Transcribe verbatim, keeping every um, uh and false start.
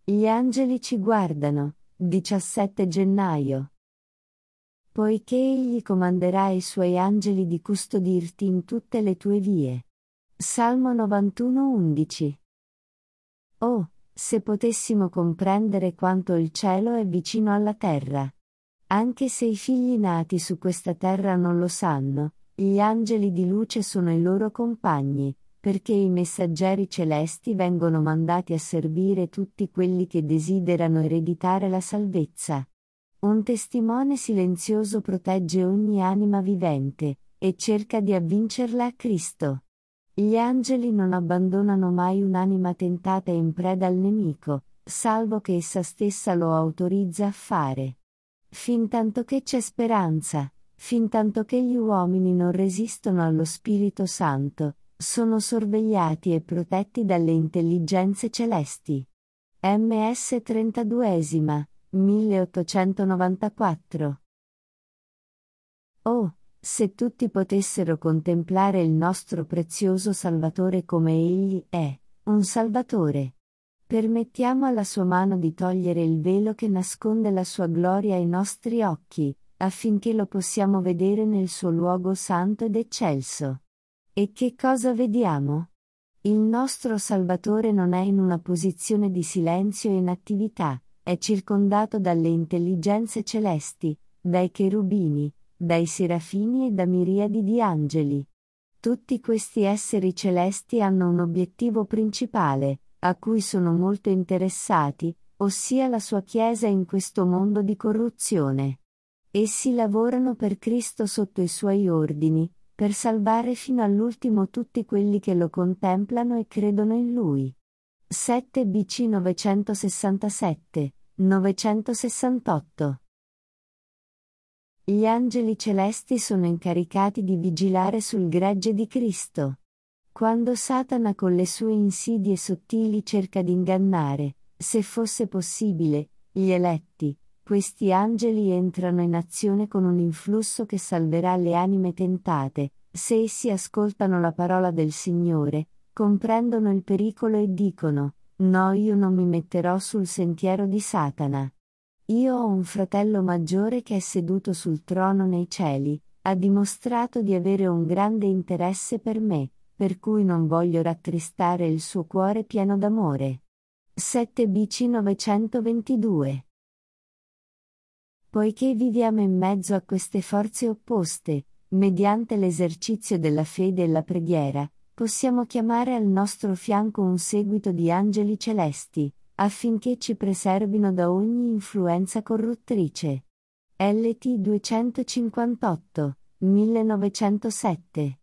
Gli angeli ci guardano. diciassette gennaio. Poiché egli comanderà ai suoi angeli di custodirti in tutte le tue vie. Salmo novantuno undici. Oh, se potessimo comprendere quanto il cielo è vicino alla terra. Anche se i figli nati su questa terra non lo sanno, gli angeli di luce sono i loro compagni, perché i messaggeri celesti vengono mandati a servire tutti quelli che desiderano ereditare la salvezza. Un testimone silenzioso protegge ogni anima vivente, e cerca di avvincerla a Cristo. Gli angeli non abbandonano mai un'anima tentata e in preda al nemico, salvo che essa stessa lo autorizza a fare. Fintanto che c'è speranza, fintanto che gli uomini non resistono allo Spirito Santo, sono sorvegliati e protetti dalle intelligenze celesti. M S trentaduesima, milleottocentonovantaquattro. Oh, se tutti potessero contemplare il nostro prezioso Salvatore come Egli è, un Salvatore. Permettiamo alla sua mano di togliere il velo che nasconde la sua gloria ai nostri occhi, affinché lo possiamo vedere nel suo luogo santo ed eccelso. E che cosa vediamo? Il nostro Salvatore non è in una posizione di silenzio e inattività, è circondato dalle intelligenze celesti, dai cherubini, dai serafini e da miriadi di angeli. Tutti questi esseri celesti hanno un obiettivo principale, a cui sono molto interessati, ossia la sua Chiesa in questo mondo di corruzione. Essi lavorano per Cristo sotto i suoi ordini, per salvare fino all'ultimo tutti quelli che lo contemplano e credono in Lui. sette B C novecentosessantasette, novecentosessantotto. Gli angeli celesti sono incaricati di vigilare sul gregge di Cristo. Quando Satana con le sue insidie sottili cerca di ingannare, se fosse possibile, gli eletti, questi angeli entrano in azione con un influsso che salverà le anime tentate, se essi ascoltano la parola del Signore, comprendono il pericolo e dicono: no, io non mi metterò sul sentiero di Satana. Io ho un fratello maggiore che è seduto sul trono nei cieli, ha dimostrato di avere un grande interesse per me, per cui non voglio rattristare il suo cuore pieno d'amore. sette B C novecentoventidue. Poiché viviamo in mezzo a queste forze opposte, mediante l'esercizio della fede e la preghiera, possiamo chiamare al nostro fianco un seguito di angeli celesti, affinché ci preservino da ogni influenza corruttrice. L T duecentocinquantotto, millenovecentosette.